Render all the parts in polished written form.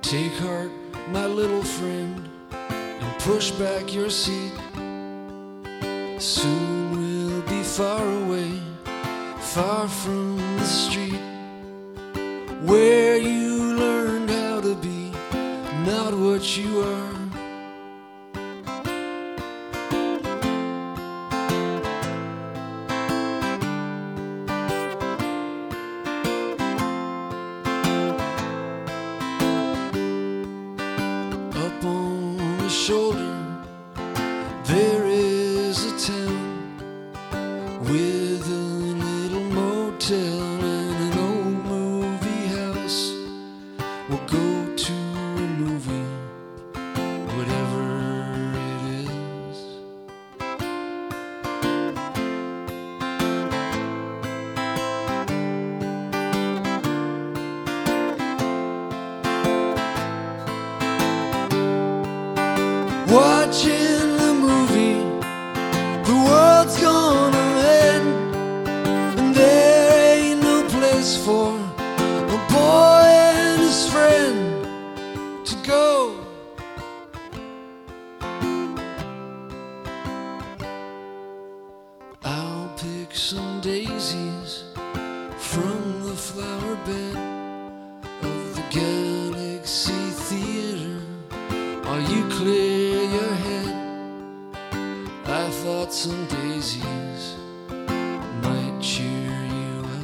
Take heart, my little friend, and push back your seat. Soon we'll be far away, far from the street, where you learned how to be not what you are. Up on the shoulder there is a town with a little motel and an old movie house. We'll go to a movie, whatever it is. Watching the movie, the world's gonna end, and there ain't no place for a boy and his friend to go. I'll pick some daisies from the flower bed of the Galaxy Theater. Are you clear your head? I thought some daisies might cheer you up.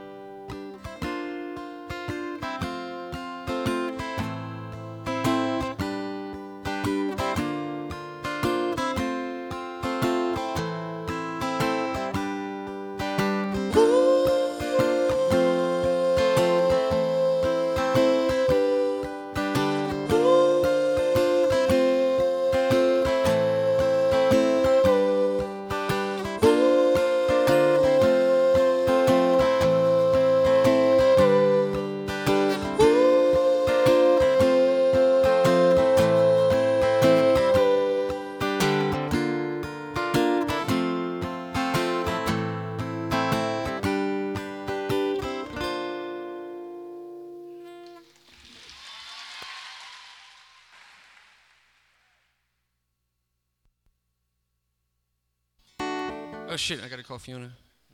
Oh shit, I gotta call Fiona.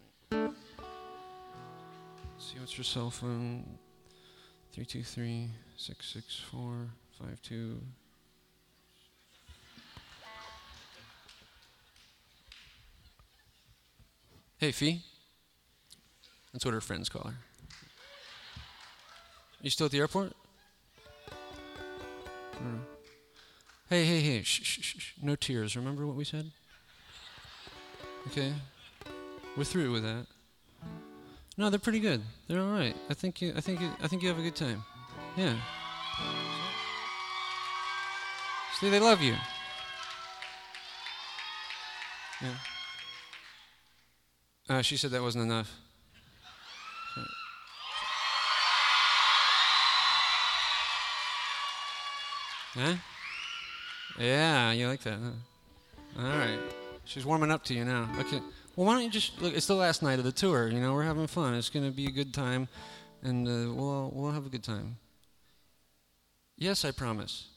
See what's her cell phone. 323-664-52. Hey, Fee. That's what her friends call her. You still at the airport? Hey. Shh. No tears. Remember what we said? Okay, we're through with that. No, they're pretty good. They're all right. I think you have a good time. Yeah. See, they love you. Yeah. She said that wasn't enough. Huh? Yeah, you like that, huh? All right. She's warming up to you now. Okay. Well, why don't you just look? It's the last night of the tour. You know, we're having fun. It's gonna be a good time, and we'll have a good time. Yes, I promise.